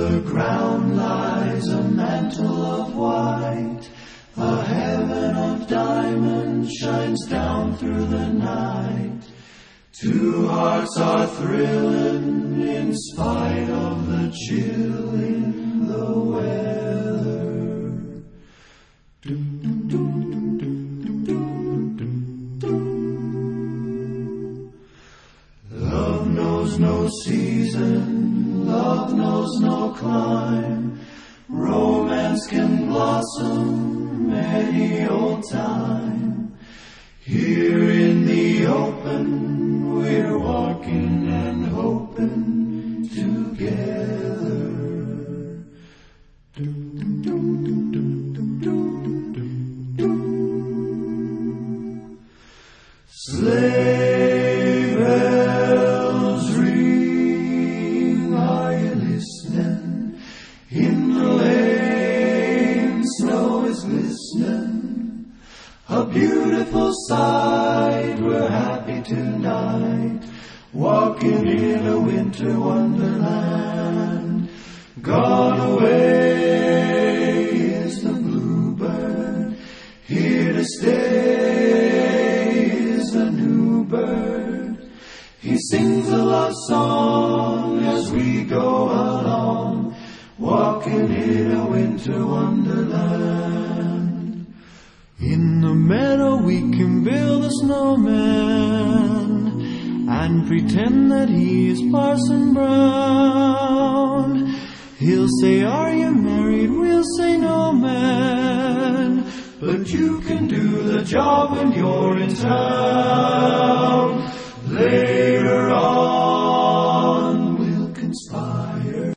the ground lies a mantle of white. A heaven of diamonds shines down through the night. Two hearts are thrilling in spite of the chill in the weather. Love knows no season, love knows no clime. Romance can blossom any old time. Here in the open, we're walking and hoping together. Sleigh bells ring, are you listening? In the lane, snow is glistening. A beautiful sight, we're happy tonight, walking in a winter wonderland. Gone away is the bluebird, here to stay is a new bird. He sings a love song as we go along, walking in a winter wonderland. In the meadow we can build a snowman and pretend that he is Parson Brown. He'll say, "Are you married?" We'll say, "No, man." But you can do the job when you're in town. Later on